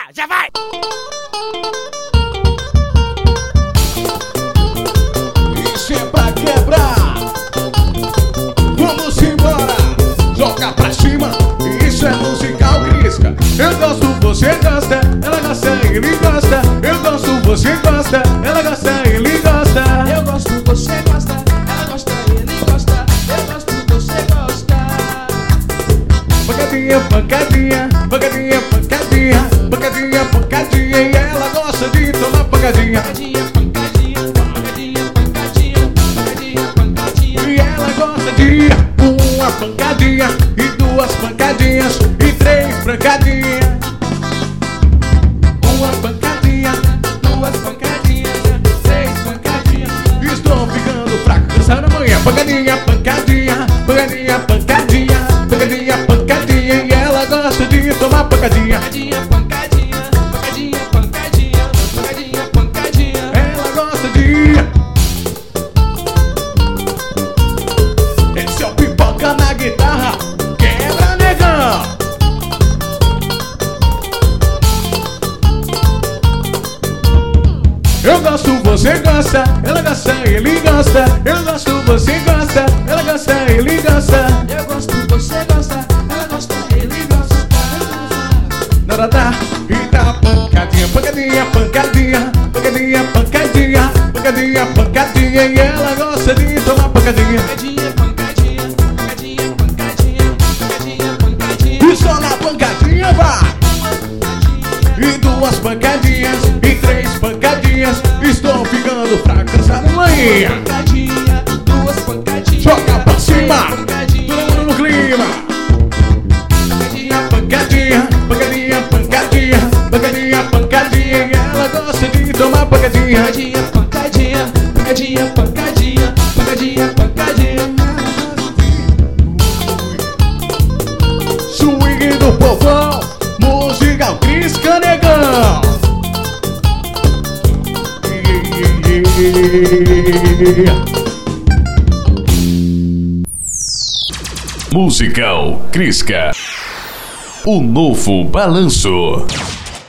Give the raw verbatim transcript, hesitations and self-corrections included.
já vai! Isso é pra quebrar. Vamos embora, joga pra cima. Isso é musical Crisca. Eu gosto, você gosta, ela gosta, ele gosta. Eu gosto, você gosta, ela gosta, ele gosta. Eu gosto, você gosta, ela gosta, ele gosta. Eu gosto, você gosta. Pancadinha, pancadinha, pancadinha, pancadinha, pancadinha, pancadinha. E ela gosta de tomar pancadinha. Pancadinha, pancadinha, pancadinha, pancadinha, pancadinha, pancadinha. E ela gosta de uma pancadinha, e duas pancadinhas, e três pancadinhas. Uma pancadinha, Duas pancadinhas, três pancadinhas. estou ficando fraco, cansado amanhã. Pancadinha, pancadinha, pancadinha, pancadinha, pancadinha, pancadinha. E ela gosta de tomar pancadinha. Pancadinha, pancadinha, pancadinha, pancadinha, pancadinha, pancadinha. Ela gosta de... Esse é o Pipoca na guitarra. Quebra, negão. Eu gosto, você gosta, ela gosta, ele gosta. Eu gosto, você gosta, ela gosta, ele gosta. Eu gosto, você gosta, ela gosta, ele gosta. Naradá, e dá pancadinha, pancadinha, pancadinha, pancadinha, pancadinha, pancadinha, pancadinha. E ela gosta de tomar pancadinha. Pancadinha, pancadinha, pancadinha, pancadinha, pancadinha, pancadinha. E só na pancadinha vai. E duas pancadinhas, e três pancadinhas. Estou ficando fraco, cansado amanhã. Pancadinha, duas pancadinhas. Joga pra cima, Pancadinha, todo mundo no clima. Pancadinha, pancadinha, pancadinha, pancadinha, pancadinha. E ela gosta de tomar pancadinha. pancadinha, pancadinha, pancadinha, pancadinha, pancadinha, pancadinha. Swing do povão, musical Crisca, negão. Musical Crisca, o novo balanço.